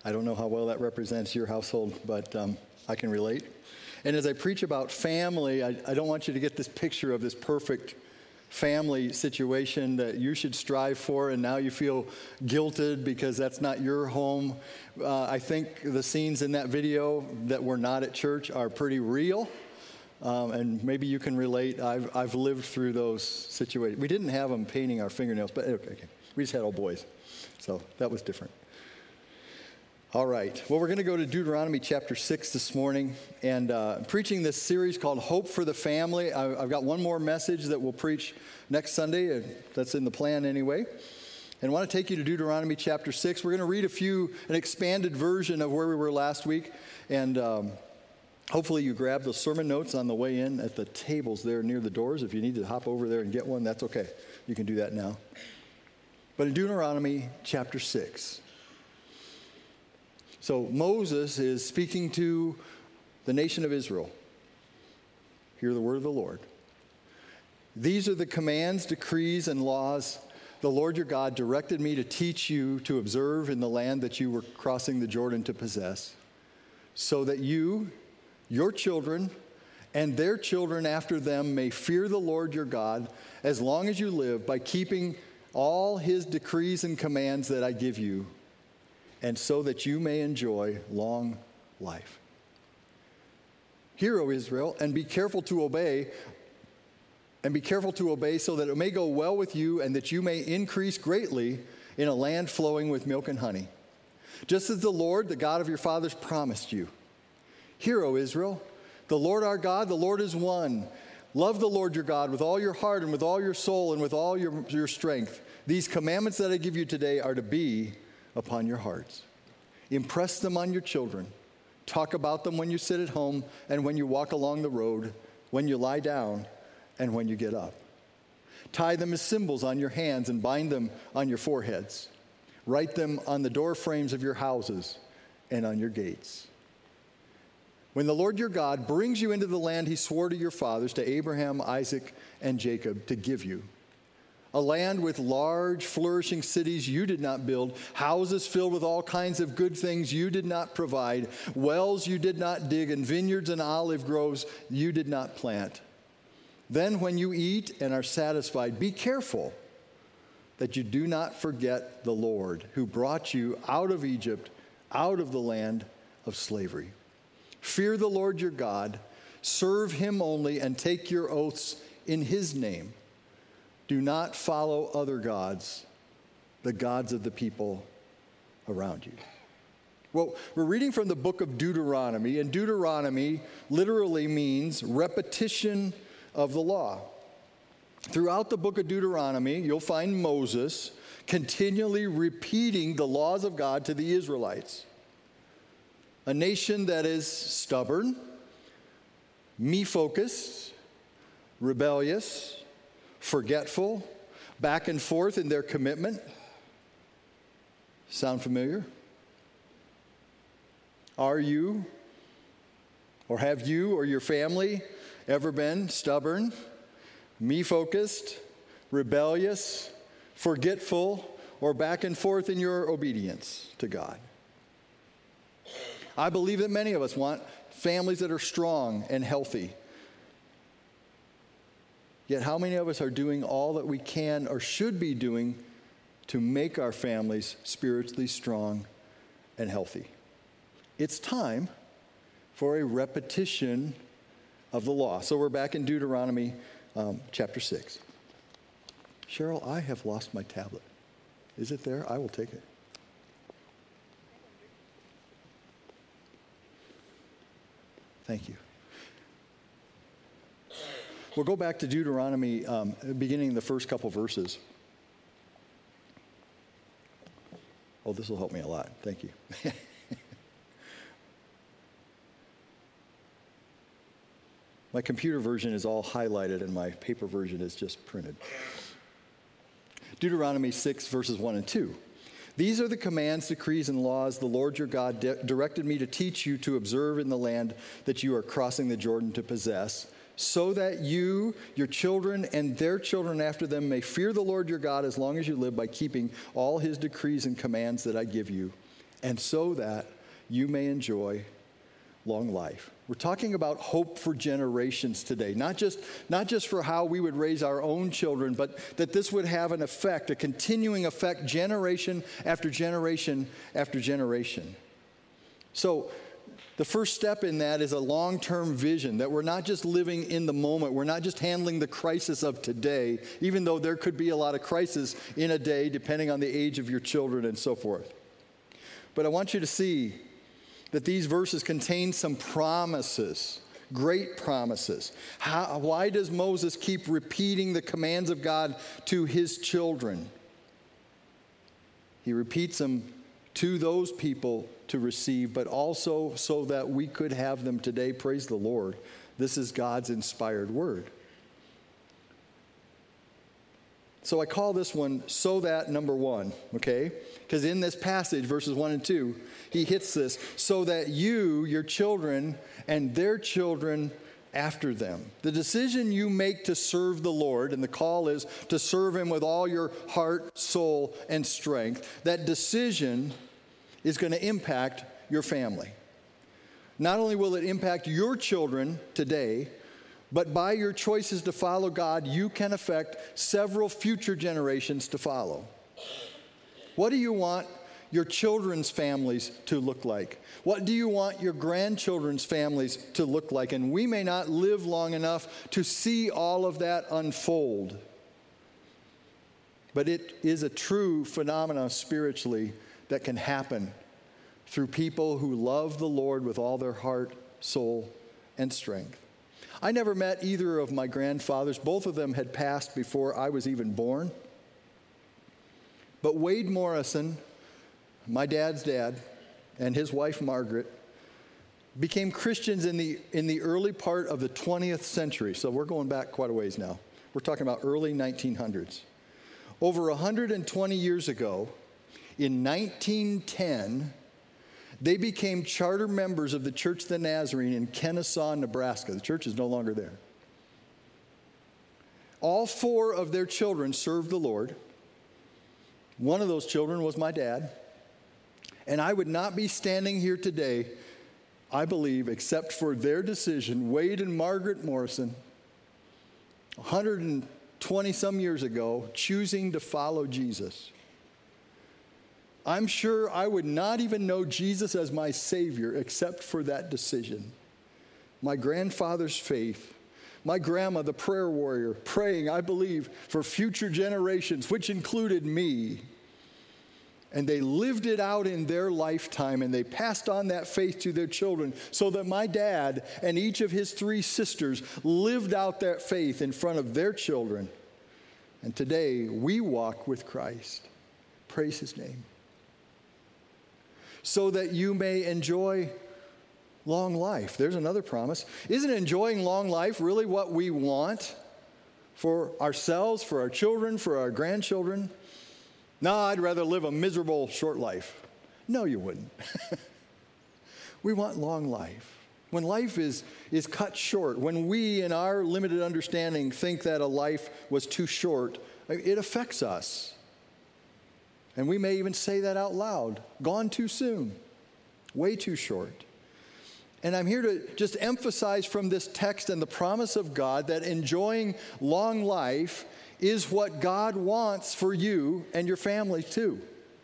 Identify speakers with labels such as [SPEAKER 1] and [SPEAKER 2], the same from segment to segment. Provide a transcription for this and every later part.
[SPEAKER 1] I don't know how well that represents your household, but I can relate. And as I preach about family, I don't want you to get this picture of this perfect family situation that you should strive for, and now you feel guilted because that's not your home. I think the scenes in that video that were not at church are pretty real, and maybe you can relate. I've lived through those situations. We didn't have them painting our fingernails, but okay. We just had all boys, so that was different. All right. Well, we're going to go to Deuteronomy chapter 6 this morning, and I'm preaching this series called Hope for the Family. I've got one more message that we'll preach next Sunday. That's in the plan anyway. And I want to take you to Deuteronomy chapter 6. We're going to read an expanded version of where we were last week, and hopefully you grab those sermon notes on the way in at the tables there near the doors. If you need to hop over there and get one, that's okay. You can do that now. But in Deuteronomy chapter 6, so Moses is speaking to the nation of Israel. Hear the word of the Lord. These are the commands, decrees, and laws the Lord your God directed me to teach you to observe in the land that you were crossing the Jordan to possess, so that you, your children, and their children after them may fear the Lord your God as long as you live by keeping all his decrees and commands that I give you, and so that you may enjoy long life. Hear, O Israel, and be careful to obey, so that it may go well with you and that you may increase greatly in a land flowing with milk and honey, just as the Lord, the God of your fathers, promised you. Hear, O Israel, the Lord our God, the Lord is one. Love the Lord your God with all your heart and with all your soul and with all your strength. These commandments that I give you today are to be upon your hearts. Impress them on your children. Talk about them when you sit at home and when you walk along the road, when you lie down and when you get up. Tie them as symbols on your hands and bind them on your foreheads. Write them on the door frames of your houses and on your gates. When the Lord your God brings you into the land he swore to your fathers, to Abraham, Isaac, and Jacob, to give you, a land with large, flourishing cities you did not build, houses filled with all kinds of good things you did not provide, wells you did not dig, and vineyards and olive groves you did not plant. Then when you eat and are satisfied, be careful that you do not forget the Lord who brought you out of Egypt, out of the land of slavery. Fear the Lord your God, serve him only, and take your oaths in his name. Do not follow other gods, the gods of the people around you. Well, we're reading from the book of Deuteronomy, and Deuteronomy literally means repetition of the law. Throughout the book of Deuteronomy, you'll find Moses continually repeating the laws of God to the Israelites. A nation that is stubborn, me-focused, rebellious, forgetful, back and forth in their commitment. Sound familiar? Are you, or have you or your family ever been stubborn, me-focused, rebellious, forgetful, or back and forth in your obedience to God? I believe that many of us want families that are strong and healthy. Yet how many of us are doing all that we can or should be doing to make our families spiritually strong and healthy? It's time for a repetition of the law. So we're back in Deuteronomy chapter 6. Cheryl, I have lost my tablet. Is it there? I will take it. Thank you. We'll go back to Deuteronomy, beginning the first couple verses. Oh, this will help me a lot. Thank you. My computer version is all highlighted, and my paper version is just printed. Deuteronomy 6, verses 1 and 2. These are the commands, decrees, and laws the Lord your God directed me to teach you to observe in the land that you are crossing the Jordan to possess, so that you, your children, and their children after them may fear the Lord your God as long as you live by keeping all his decrees and commands that I give you, and so that you may enjoy long life. We're talking about hope for generations today, not just for how we would raise our own children, but that this would have an effect, a continuing effect, generation after generation after generation. So the first step in that is a long-term vision, that we're not just living in the moment. We're not just handling the crisis of today, even though there could be a lot of crisis in a day, depending on the age of your children and so forth. But I want you to see that these verses contain some promises, great promises. Why does Moses keep repeating the commands of God to his children? He repeats them to those people to receive, but also so that we could have them today. Praise the Lord. This is God's inspired word. So I call this one so that number one, okay? Because in this passage, verses 1 and 2, he hits this, so that you, your children, and their children after them. The decision you make to serve the Lord, and the call is to serve him with all your heart, soul, and strength, that decision is going to impact your family. Not only will it impact your children today, but by your choices to follow God, you can affect several future generations to follow. What do you want your children's families to look like? What do you want your grandchildren's families to look like? And we may not live long enough to see all of that unfold. But it is a true phenomenon spiritually that can happen through people who love the Lord with all their heart, soul, and strength. I never met either of my grandfathers. Both of them had passed before I was even born. But Wade Morrison, my dad's dad, and his wife Margaret became Christians in the early part of the 20th century. So we're going back quite a ways now. We're talking about early 1900s. Over 120 years ago, in 1910, they became charter members of the Church of the Nazarene in Kennesaw, Nebraska. The church is no longer there. All four of their children served the Lord. One of those children was my dad. And I would not be standing here today, I believe, except for their decision, Wade and Margaret Morrison, 120 some years ago, choosing to follow Jesus. I'm sure I would not even know Jesus as my Savior except for that decision. My grandfather's faith, my grandma, the prayer warrior, praying, I believe, for future generations, which included me. And they lived it out in their lifetime, and they passed on that faith to their children, so that my dad and each of his three sisters lived out that faith in front of their children. And today, we walk with Christ. Praise his name. So that you may enjoy long life. There's another promise. Isn't enjoying long life really what we want for ourselves, for our children, for our grandchildren? No, I'd rather live a miserable short life. No, you wouldn't. We want long life. When life is cut short, when we, in our limited understanding, think that a life was too short, it affects us. And we may even say that out loud. Gone too soon. Way too short. And I'm here to just emphasize from this text and the promise of God that enjoying long life is what God wants for you and your family too.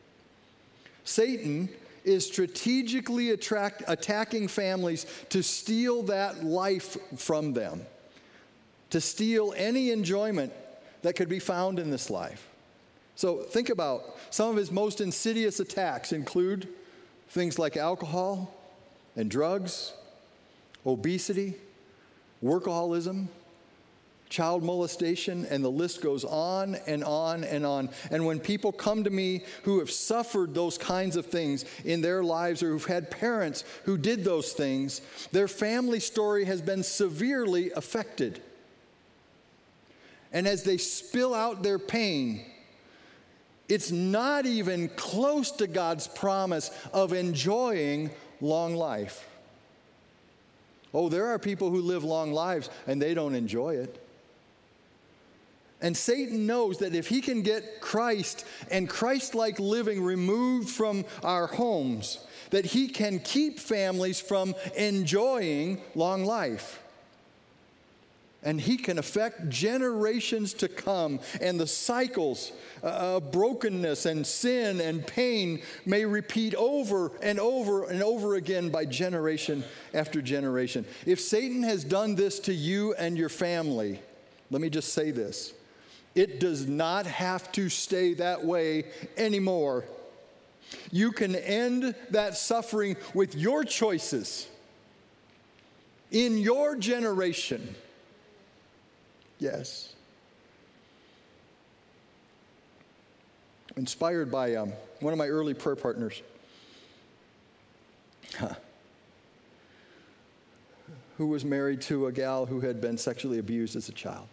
[SPEAKER 1] Satan is strategically attacking families to steal that life from them, to steal any enjoyment that could be found in this life. So think about some of his most insidious attacks include things like alcohol and drugs, obesity, workaholism, child molestation, and the list goes on and on and on. And when people come to me who have suffered those kinds of things in their lives or who've had parents who did those things, their family story has been severely affected. And as they spill out their pain, it's not even close to God's promise of enjoying long life. Oh, there are people who live long lives and they don't enjoy it. And Satan knows that if he can get Christ and Christ-like living removed from our homes, that he can keep families from enjoying long life. And he can affect generations to come, and the cycles of brokenness and sin and pain may repeat over and over and over again by generation after generation. If Satan has done this to you and your family, let me just say this: it does not have to stay that way anymore. You can end that suffering with your choices in your generation. Yes. Inspired by one of my early prayer partners, who was married to a gal who had been sexually abused as a child.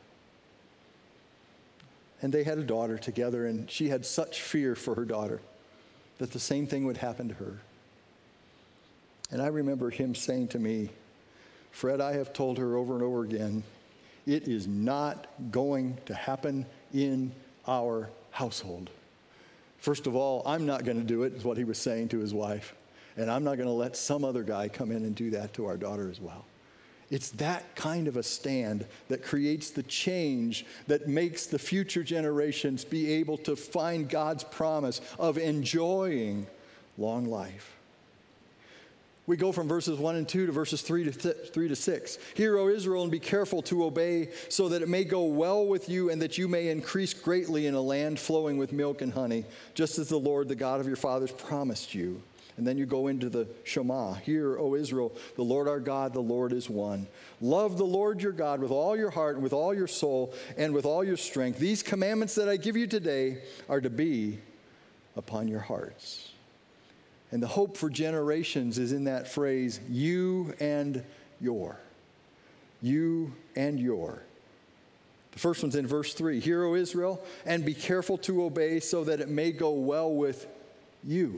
[SPEAKER 1] And they had a daughter together, and she had such fear for her daughter that the same thing would happen to her. And I remember him saying to me, "Fred, I have told her over and over again, it is not going to happen in our household. First of all, I'm not going to do it," is what he was saying to his wife. "And I'm not going to let some other guy come in and do that to our daughter as well." It's that kind of a stand that creates the change that makes the future generations be able to find God's promise of enjoying long life. We go from verses 1 and 2 to verses 3 to 6. "Hear, O Israel, and be careful to obey, so that it may go well with you and that you may increase greatly in a land flowing with milk and honey, just as the Lord, the God of your fathers, promised you." And then you go into the Shema. "Hear, O Israel, the Lord our God, the Lord is one. Love the Lord your God with all your heart and with all your soul and with all your strength. These commandments that I give you today are to be upon your hearts." And the hope for generations is in that phrase, you and your. You and your. The first one's in verse 3. "Hear, O Israel, and be careful to obey, so that it may go well with you."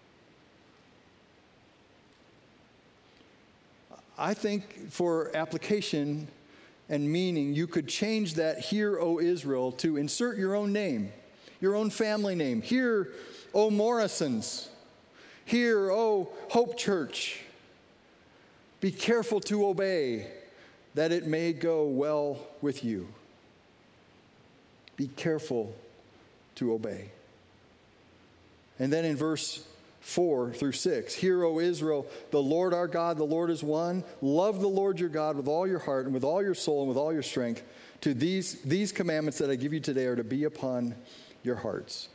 [SPEAKER 1] I think for application and meaning, you could change that "Hear, O Israel" to insert your own name, your own family name. "Hear, O Morrisons. Hear, O Hope Church. Be careful to obey, that it may go well with you." Be careful to obey. And then in verse 4 through 6, "Hear, O Israel, the Lord our God, the Lord is one. Love the Lord your God with all your heart and with all your soul and with all your strength. To these commandments that I give you today are to be upon your hearts."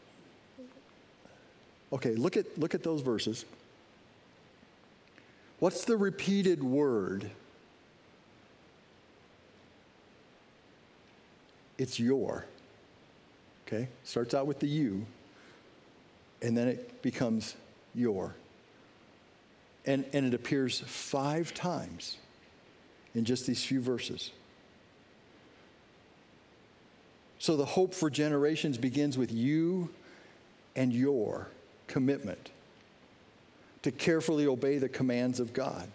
[SPEAKER 1] Okay, look at those verses. What's the repeated word? It's your. Okay? Starts out with the you, and then it becomes your. And it appears 5 times in just these few verses. So the hope for generations begins with you and your commitment to carefully obey the commands of God.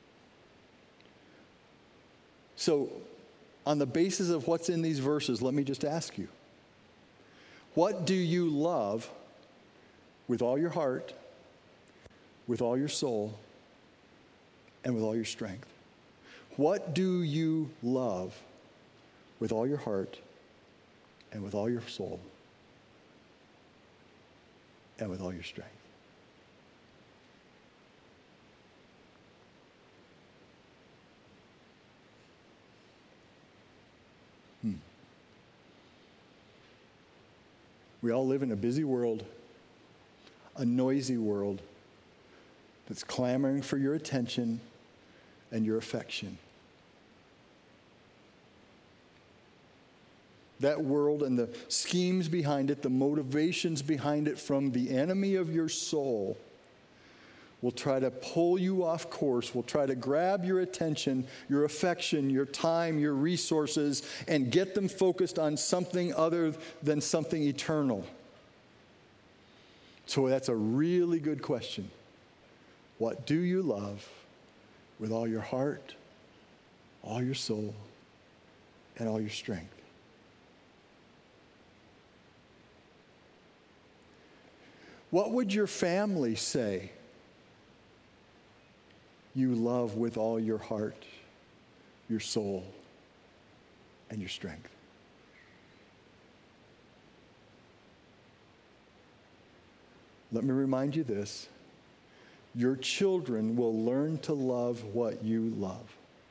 [SPEAKER 1] So, on the basis of what's in these verses, let me just ask you, what do you love with all your heart, with all your soul, and with all your strength? What do you love with all your heart and with all your soul and with all your strength? We all live in a busy world, a noisy world that's clamoring for your attention and your affection. That world and the schemes behind it, the motivations behind it from the enemy of your soul will try to pull you off course, will try to grab your attention, your affection, your time, your resources, and get them focused on something other than something eternal. So that's a really good question. What do you love with all your heart, all your soul, and all your strength? What would your family say you love with all your heart, your soul, and your strength? Let me remind you this. Your children will learn to love what you love.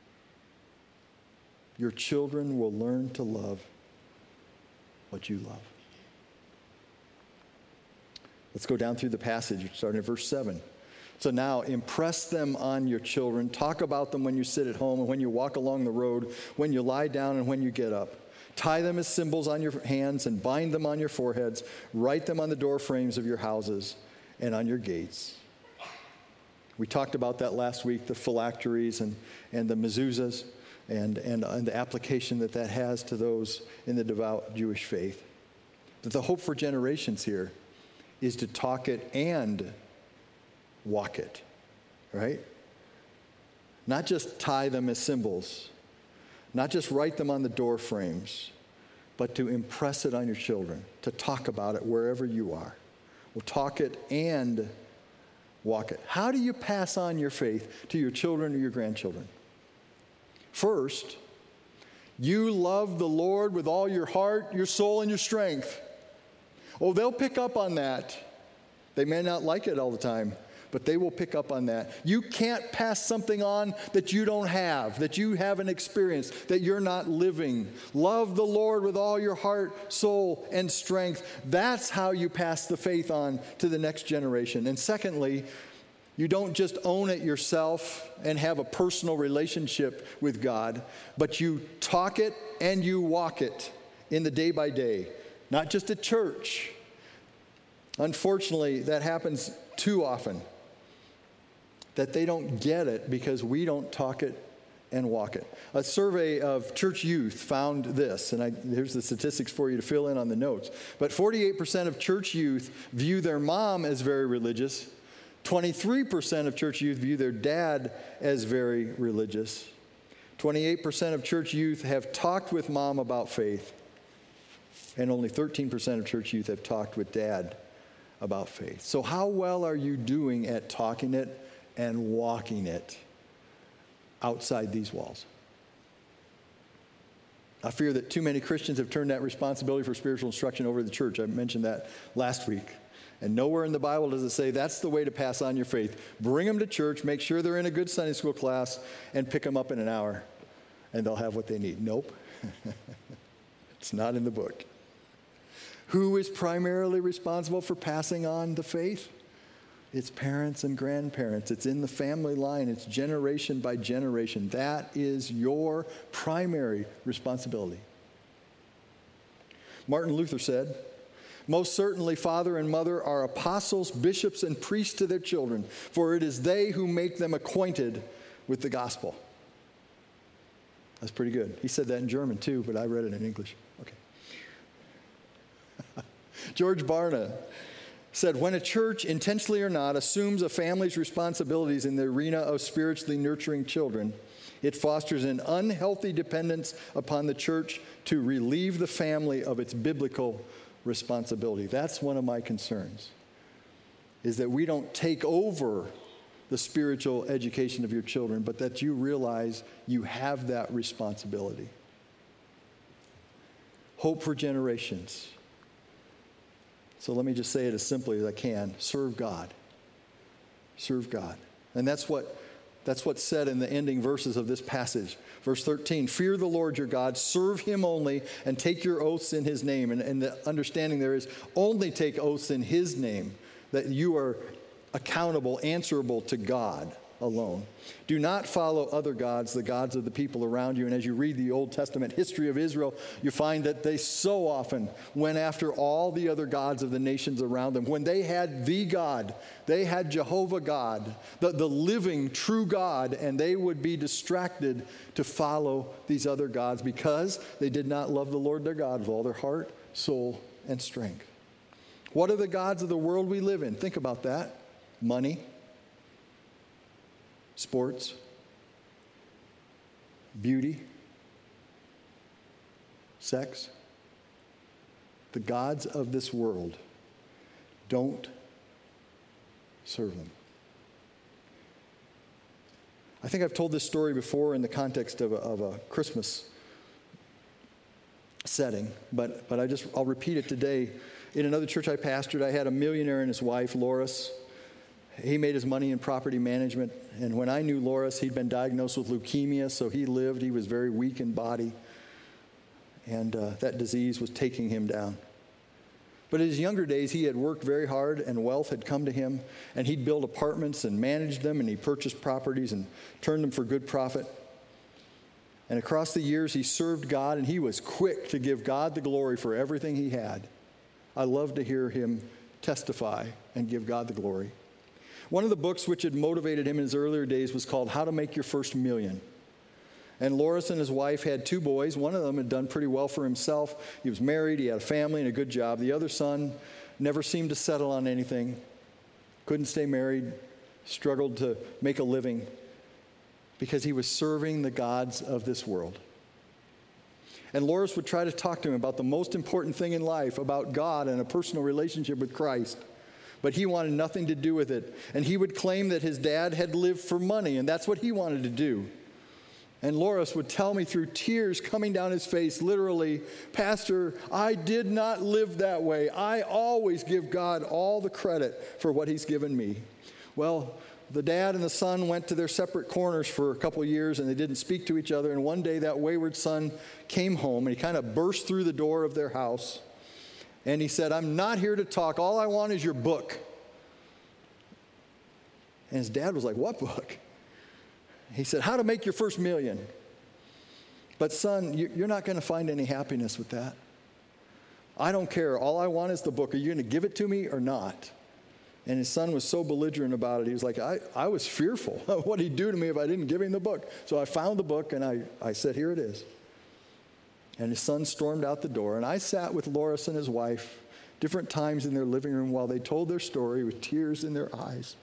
[SPEAKER 1] Your children will learn to love what you love. Let's go down through the passage, starting at verse 7. So now, impress them on your children. Talk about them when you sit at home and when you walk along the road, when you lie down and when you get up. Tie them as symbols on your hands and bind them on your foreheads. Write them on the door frames of your houses and on your gates. We talked about that last week, the phylacteries and the mezuzahs and the application that has to those in the devout Jewish faith. But the hope for generations here is to talk it and walk it, right? Not just tie them as symbols, not just write them on the door frames, but to impress it on your children, to talk about it wherever you are. We'll talk it and walk it. How do you pass on your faith to your children or your grandchildren? First, you love the Lord with all your heart, your soul, and your strength. Oh, they'll pick up on that. They may not like it all the time, but they will pick up on that. You can't pass something on that you don't have, that you haven't experienced, that you're not living. Love the Lord with all your heart, soul, and strength. That's how you pass the faith on to the next generation. And secondly, you don't just own it yourself and have a personal relationship with God, but you talk it and you walk it in the day by day, not just at church. Unfortunately, that happens too often, that they don't get it because we don't talk it and walk it. A survey of church youth found this, and here's the statistics for you to fill in on the notes. But 48% of church youth view their mom as very religious. 23% of church youth view their dad as very religious. 28% of church youth have talked with mom about faith. And only 13% of church youth have talked with dad about faith. So how well are you doing at talking it and walking it outside these walls? I fear that too many Christians have turned that responsibility for spiritual instruction over to the church. I mentioned that last week. And nowhere in the Bible does it say that's the way to pass on your faith. Bring them to church, make sure they're in a good Sunday school class, and pick them up in an hour, and they'll have what they need. Nope. It's not in the book. Who is primarily responsible for passing on the faith? It's parents and grandparents. It's in the family line. It's generation by generation. That is your primary responsibility. Martin Luther said, "Most certainly father and mother are apostles, bishops, and priests to their children, for it is they who make them acquainted with the gospel." That's pretty good. He said that in German too, but I read it in English. Okay. George Barna said, "When a church, intentionally or not, assumes a family's responsibilities in the arena of spiritually nurturing children, it fosters an unhealthy dependence upon the church to relieve the family of its biblical responsibility." That's one of my concerns, is that we don't take over the spiritual education of your children, but that you realize you have that responsibility. Hope for generations. So let me just say it as simply as I can. Serve God. Serve God. And that's what's said in the ending verses of this passage. Verse 13, "Fear the Lord your God, serve him only, and take your oaths in his name." And the understanding there is only take oaths in his name, that you are accountable, answerable to God alone. Do not follow other gods, the gods of the people around you. And as you read the Old Testament history of Israel, you find that they so often went after all the other gods of the nations around them. When they had the God, they had Jehovah God, the living, true God, and they would be distracted to follow these other gods because they did not love the Lord their God with all their heart, soul, and strength. What are the gods of the world we live in? Think about that. Money, sports, beauty, sex. The gods of this world don't Serve them. I think I've told this story before in the context of a Christmas setting, but I'll repeat it today. In another church I pastored, I had a millionaire and his wife, Loris. He made his money in property management, and when I knew Loris, he'd been diagnosed with leukemia, so he lived. He was very weak in body, and that disease was taking him down. But in his younger days, he had worked very hard, and wealth had come to him, and he'd built apartments and managed them, and he purchased properties and turned them for good profit. And across the years, he served God, and he was quick to give God the glory for everything he had. I love to hear him testify and give God the glory. One of the books which had motivated him in his earlier days was called How to Make Your First Million. And Loris and his wife had 2 boys. One of them had done pretty well for himself. He was married, he had a family and a good job. The other son never seemed to settle on anything, couldn't stay married, struggled to make a living because he was serving the gods of this world. And Loris would try to talk to him about the most important thing in life, about God and a personal relationship with Christ. But he wanted nothing to do with it. And he would claim that his dad had lived for money, and that's what he wanted to do. And Loris would tell me through tears coming down his face, literally, Pastor, I did not live that way. I always give God all the credit for what he's given me. Well, the dad and the son went to their separate corners for a couple of years, and they didn't speak to each other. And one day that wayward son came home, and he kind of burst through the door of their house. And he said, I'm not here to talk. All I want is your book. And his dad was like, what book? He said, How to Make Your First Million. But son, you're not going to find any happiness with that. I don't care. All I want is the book. Are you going to give it to me or not? And his son was so belligerent about it. He was like, I was fearful. What would he do to me if I didn't give him the book? So I found the book, and I said, here it is. And his son stormed out the door. And I sat with Loris and his wife different times in their living room while they told their story with tears in their eyes.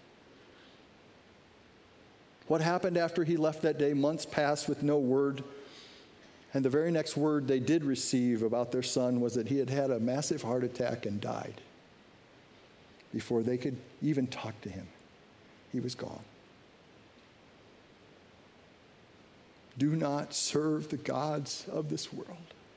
[SPEAKER 1] What happened after he left that day? Months passed with no word. And the very next word they did receive about their son was that he had had a massive heart attack and died. Before they could even talk to him, he was gone. Do not serve the gods of this world.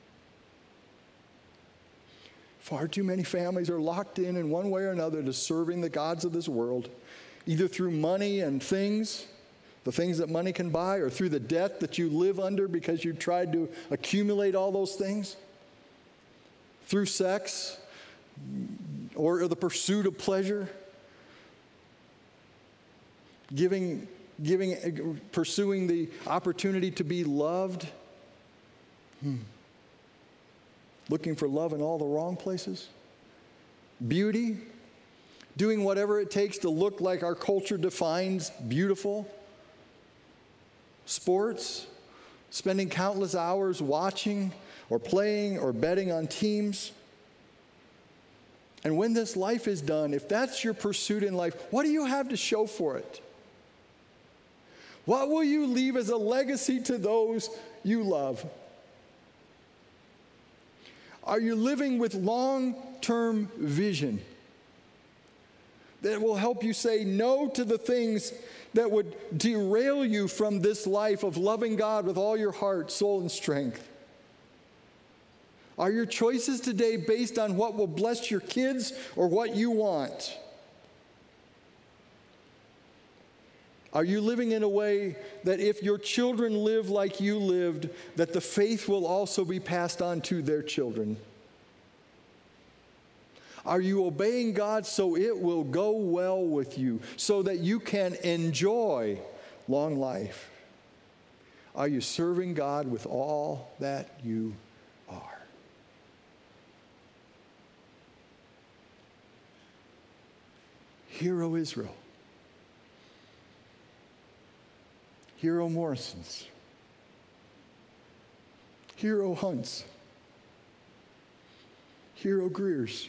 [SPEAKER 1] Far too many families are locked in one way or another to serving the gods of this world, either through money and things, the things that money can buy, or through the debt that you live under because you tried to accumulate all those things, through sex, or the pursuit of pleasure, pursuing the opportunity to be loved, looking for love in all the wrong places, beauty, doing whatever it takes to look like our culture defines beautiful, sports, spending countless hours watching or playing or betting on teams. And when this life is done, if that's your pursuit in life, what do you have to show for it? What will you leave as a legacy to those you love? Are you living with long-term vision that will help you say no to the things that would derail you from this life of loving God with all your heart, soul, and strength? Are your choices today based on what will bless your kids or what you want? Are you living in a way that if your children live like you lived, that the faith will also be passed on to their children? Are you obeying God so it will go well with you, so that you can enjoy long life? Are you serving God with all that you are? Hear, O Israel. Hear, O Morrisons. Hear, O Hunts. Hear, O Greers.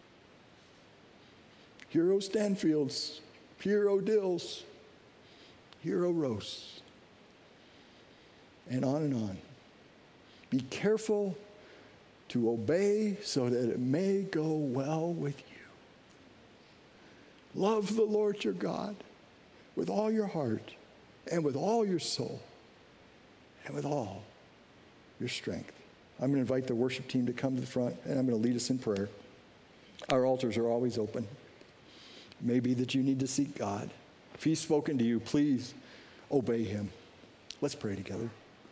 [SPEAKER 1] Hear, O Stanfields. Hear, O Dills. Hear, O Rose. And on. Be careful to obey so that it may go well with you. Love the Lord your God with all your heart and with all your soul and with all your strength. I'm going to invite the worship team to come to the front, and I'm going to lead us in prayer. Our altars are always open. It may be that you need to seek God. If he's spoken to you, please obey him. Let's pray together.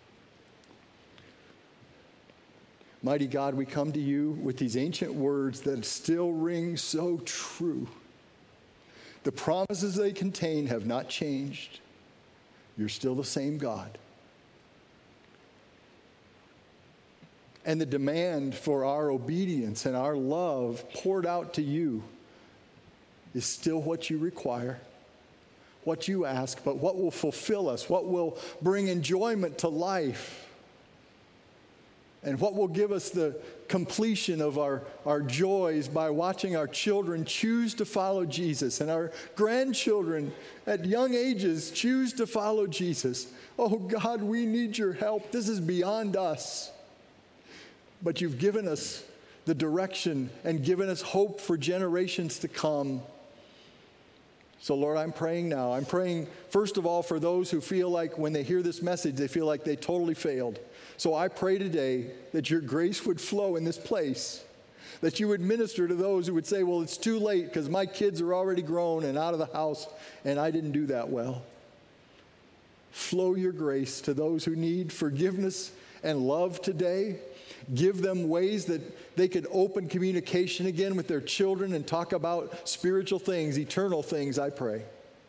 [SPEAKER 1] Mighty God, we come to you with these ancient words that still ring so true. The promises they contain have not changed. You're still the same God. And the demand for our obedience and our love poured out to you is still what you require, what you ask, but what will fulfill us, what will bring enjoyment to life, and what will give us the completion of our joys by watching our children choose to follow Jesus and our grandchildren at young ages choose to follow Jesus. Oh God, we need your help. This is beyond us. But you've given us the direction and given us hope for generations to come. So Lord, I'm praying now. I'm praying, first of all, for those who feel like when they hear this message, they feel like they totally failed. So I pray today that your grace would flow in this place, that you would minister to those who would say, well, it's too late because my kids are already grown and out of the house and I didn't do that well. Flow your grace to those who need forgiveness and love today. Give them ways that they could open communication again with their children and talk about spiritual things, eternal things, I pray.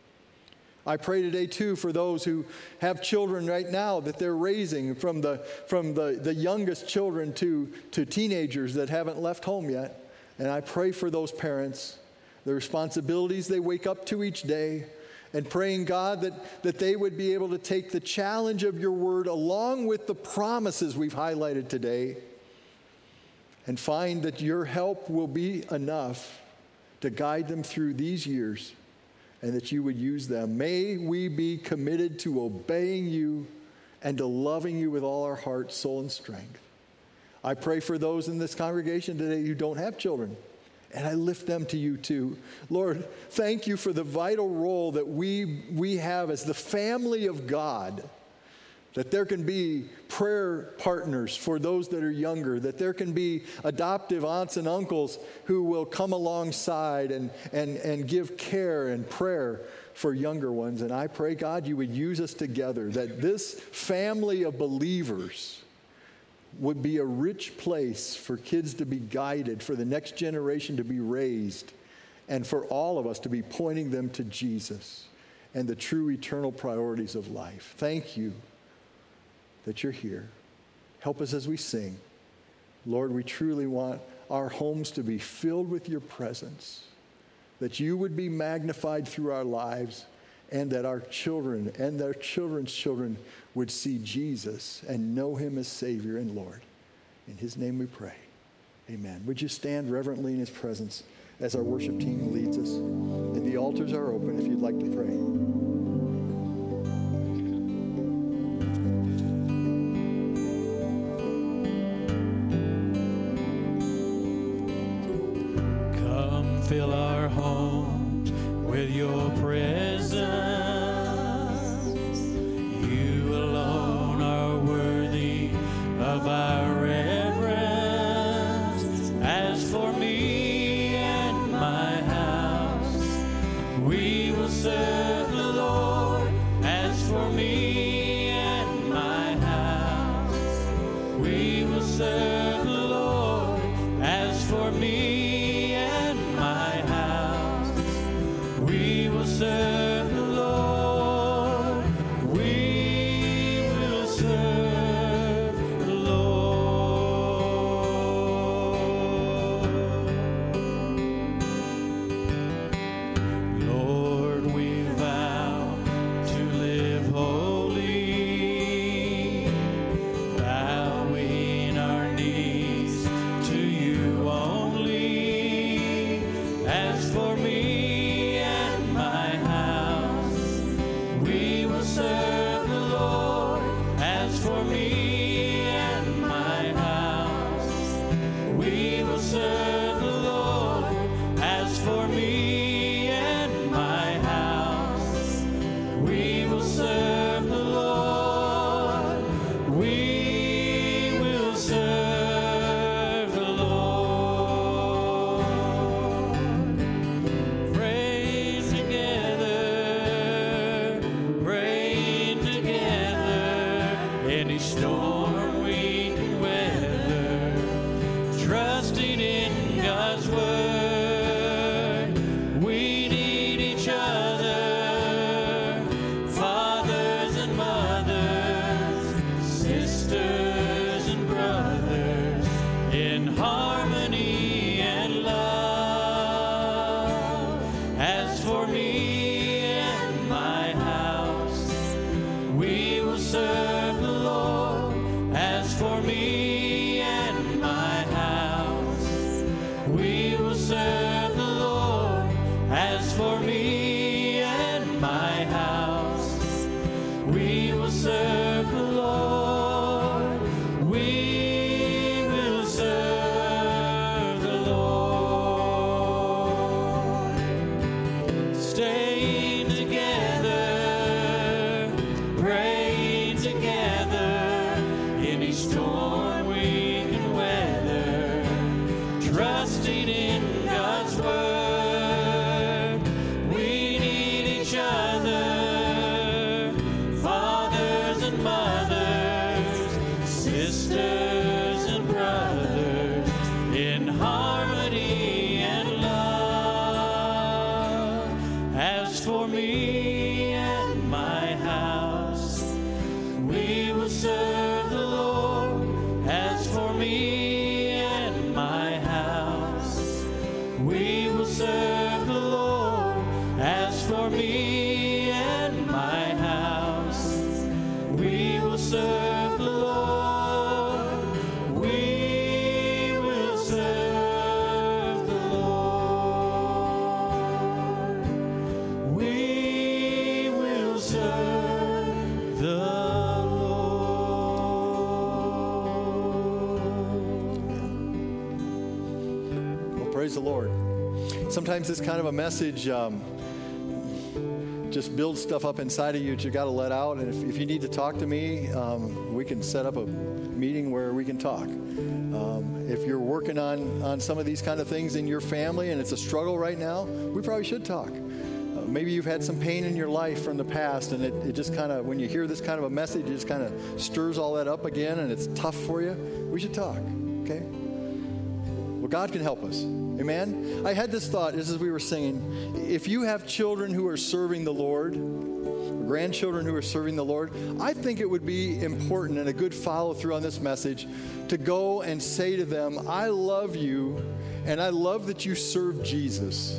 [SPEAKER 1] I pray today, too, for those who have children right now that they're raising from the youngest children to teenagers that haven't left home yet. And I pray for those parents, the responsibilities they wake up to each day, and praying, God, that they would be able to take the challenge of your word along with the promises we've highlighted today and find that your help will be enough to guide them through these years and that you would use them. May we be committed to obeying you and to loving you with all our heart, soul, and strength. I pray for those in this congregation today who don't have children. And I lift them to you too. Lord, thank you for the vital role that we have as the family of God, that there can be prayer partners for those that are younger, that there can be adoptive aunts and uncles who will come alongside and give care and prayer for younger ones. And I pray, God, you would use us together, that this family of believers would be a rich place for kids to be guided, for the next generation to be raised, and for all of us to be pointing them to Jesus and the true eternal priorities of life. Thank you that you're here. Help us as we sing. Lord, we truly want our homes to be filled with your presence, that you would be magnified through our lives, and that our children and their children's children would see Jesus and know him as Savior and Lord. In his name we pray. Amen. Would you stand reverently in his presence as our worship team leads us? And the altars are open if you'd like to pray.
[SPEAKER 2] Fill our homes with your presence. You alone are worthy of our reverence. As for me and my house, we will serve the Lord. As for me and my house, we will serve the Lord. As for me, we will We will serve the Lord. We will serve the Lord. Praise together, pray together. Any storm we can weather, trusting in God's word. We need each other, fathers and mothers, sisters and brothers, in harmony and love. As for me and my house, we will serve the Lord. As for me and my house, we will serve the Lord. As for me and my house, we will serve the Lord. We will serve the Lord. Stay together, pray together. Any storm we can weather, trusting in God's word. We need each other, fathers and mothers, sisters and brothers, in harmony and love. As for me and my house, we will serve the Lord. As for me and my house, we will serve the Lord. As for me and my house, we will serve the Lord. We will serve the Lord. We will serve the Lord.
[SPEAKER 1] Well, praise the Lord. Sometimes this kind of a message just builds stuff up inside of you that you got to let out. And if you need to talk to me, we can set up a meeting where we can talk. If you're working on some of these kind of things in your family and it's a struggle right now, we probably should talk. Maybe you've had some pain in your life from the past, and it just kind of, when you hear this kind of a message, it just kind of stirs all that up again, and it's tough for you. We should talk, okay? Well, God can help us. Amen? I had this thought just as we were singing. If you have children who are serving the Lord, or grandchildren who are serving the Lord, I think it would be important and a good follow-through on this message to go and say to them, I love you, and I love that you serve Jesus.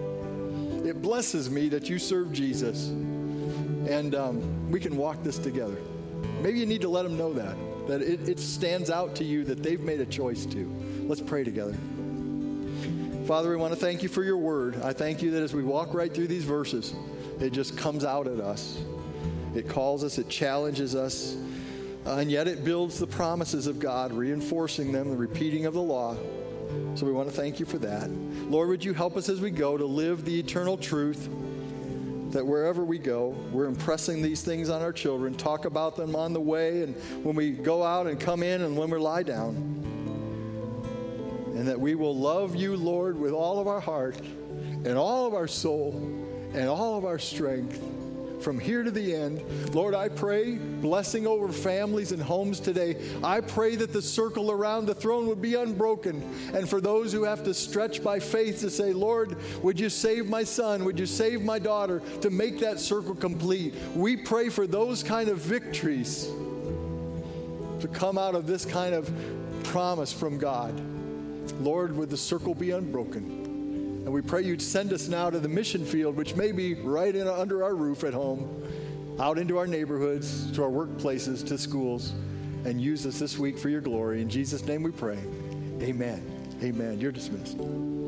[SPEAKER 1] It blesses me that you serve Jesus. And we can walk this together. Maybe you need to let them know that it stands out to you that they've made a choice to. Let's pray together. Father, we want to thank you for your word. I thank you that as we walk right through these verses, it just comes out at us. It calls us, it challenges us, and yet it builds the promises of God, reinforcing them, the repeating of the law. So we want to thank you for that. Lord, would you help us as we go to live the eternal truth that wherever we go, we're impressing these things on our children, talk about them on the way and when we go out and come in and when we lie down. And that we will love you, Lord, with all of our heart and all of our soul and all of our strength from here to the end. Lord, I pray blessing over families and homes today. I pray that the circle around the throne would be unbroken. And for those who have to stretch by faith to say, Lord, would you save my son? Would you save my daughter? To make that circle complete. We pray for those kind of victories to come out of this kind of promise from God. Lord, would the circle be unbroken? And we pray you'd send us now to the mission field, which may be right under our roof at home, out into our neighborhoods, to our workplaces, to schools, and use us this week for your glory. In Jesus' name we pray. Amen. Amen. You're dismissed.